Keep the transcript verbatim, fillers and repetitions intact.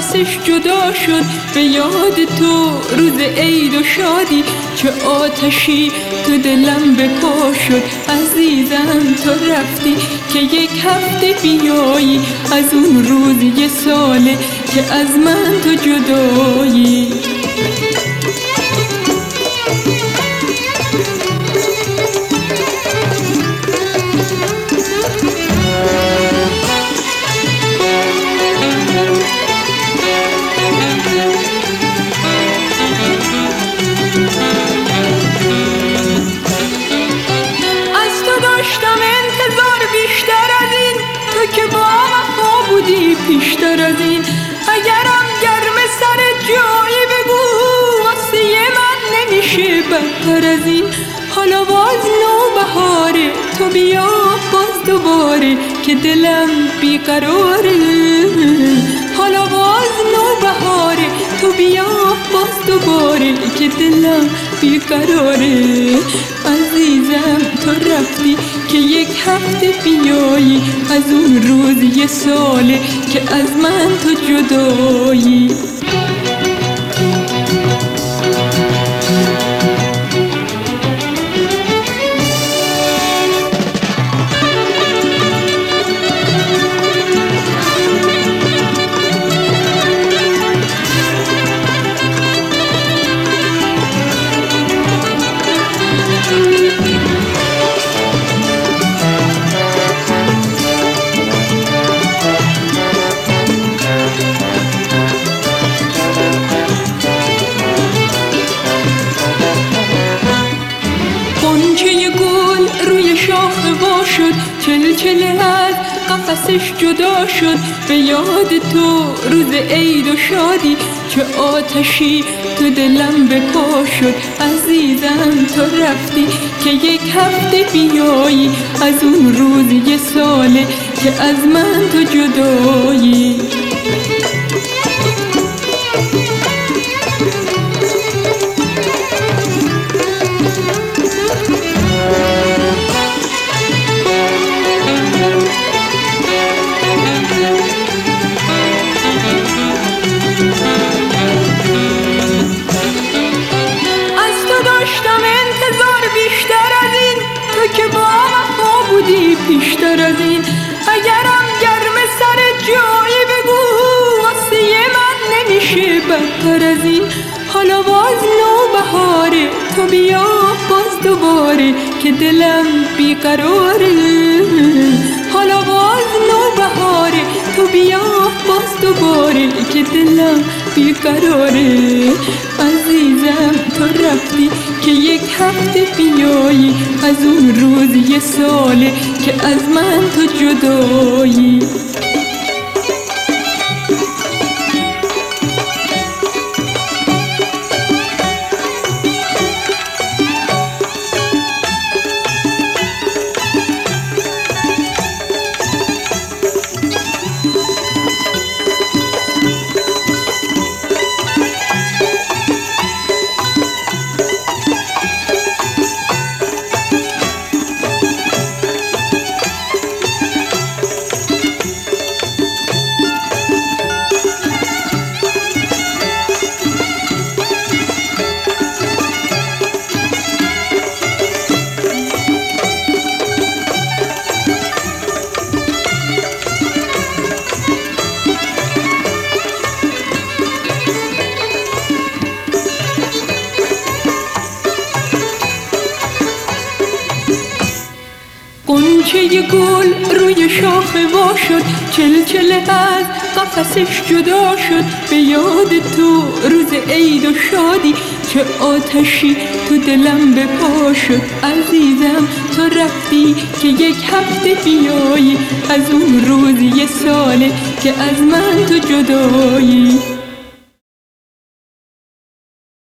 قفسش جدا شد. به یاد تو روز عید و شادی، چه آتشی تو دلم به پا شد. عزیزم تو رفتی که یک هفته بیایی، از اون روز یه ساله که از من تو جدایی. پیشتر از این اگرم گرم سر جایی بگو، واسه من نمیشه بدتر از این. حالا باز نو بهاره، تو بیا باز دوباره که دلم بیقراره. حالا باز نو بهاره، تو بیا باز دوباره که دلم بیقراره. عزیزم تو رفتی که یک هفته بیایی، از اون روز یه ساله که از من تو جدایی. چلچله از قفسش جدا شد. به یاد تو روز عید و شادی، چه آتشی تو دلم به پا شد. عزیزم تو رفتی که یک هفته بیایی، از اون روز یه ساله که از من تو جدایی. پیشتر از این اگرم گرم سر جایی بگو، واسه من نمیشه بدتر از این. حالا باز نو بهاره، تو بیا باز دوباره که دلم بیقراره. حالا باز نو بهاره، تو بیا باز دوباره که دلم بیقراره. عزیزم تو رفتی که یک هفته بیایی، از اون روز یه ساله که از من تو جدایی. قنچه گل روی شاخه وا شد. چلچله از قفسش جدا شد. به یاد تو روز عید و شادی، چه آتشی تو دلم به پا شد. عزیزم تو رفتی که یک هفته بیایی، از اون روز یه ساله که از من تو جدایی.